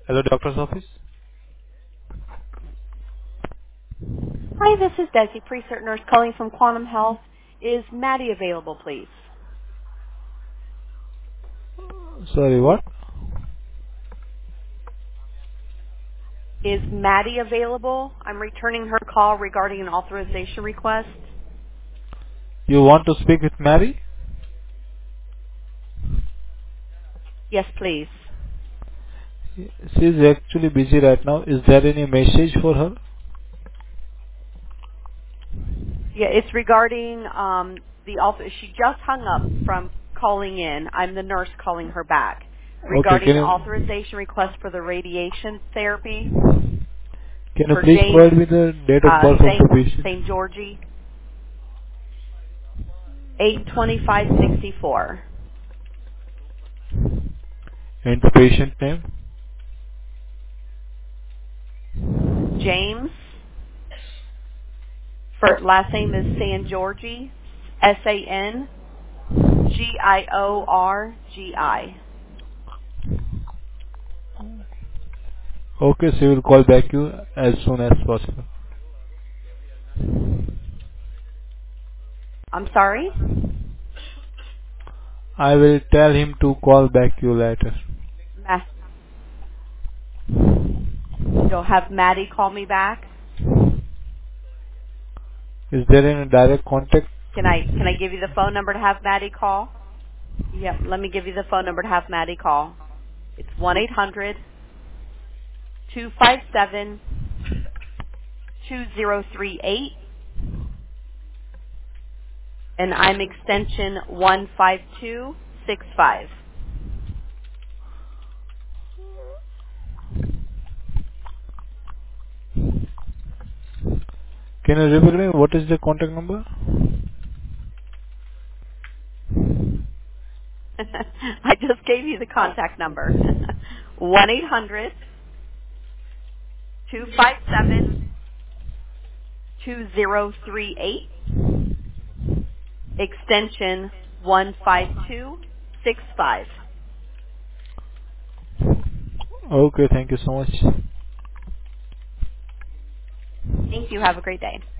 Hello, doctor's office. Hi, this is Desi, pre-cert nurse calling from Quantum Health. Is Maddie available, please? Sorry, what? Is Maddie available? I'm returning her call regarding an authorization request. You want to speak with Mary? Yes, please. She is actually busy right now. Is there any message for her? Yeah, it's regarding the author. She just hung up from calling in. I'm the nurse calling her back Okay, regarding can the you authorization request for the radiation therapy can you for please James provide me the date of birth of the patient St. Georgie, 82564. and the patient name? James. First last name is San Giorgi, Sangiorgi. Okay, she will call back you as soon as possible. I'm sorry. I will tell him to call back you later. Ma- You'll have Maddie call me back. Is there any direct contact? Can I give you the phone number to have Maddie call? Yep. Let me give you the phone number to have Maddie call. It's 1-800-257-2038, and I'm extension 15265. Can you repeat me? What is the contact number? I just gave you the contact number. 1-800-257-2038, extension 15265. Okay, thank you so much. Thank you. Have a great day.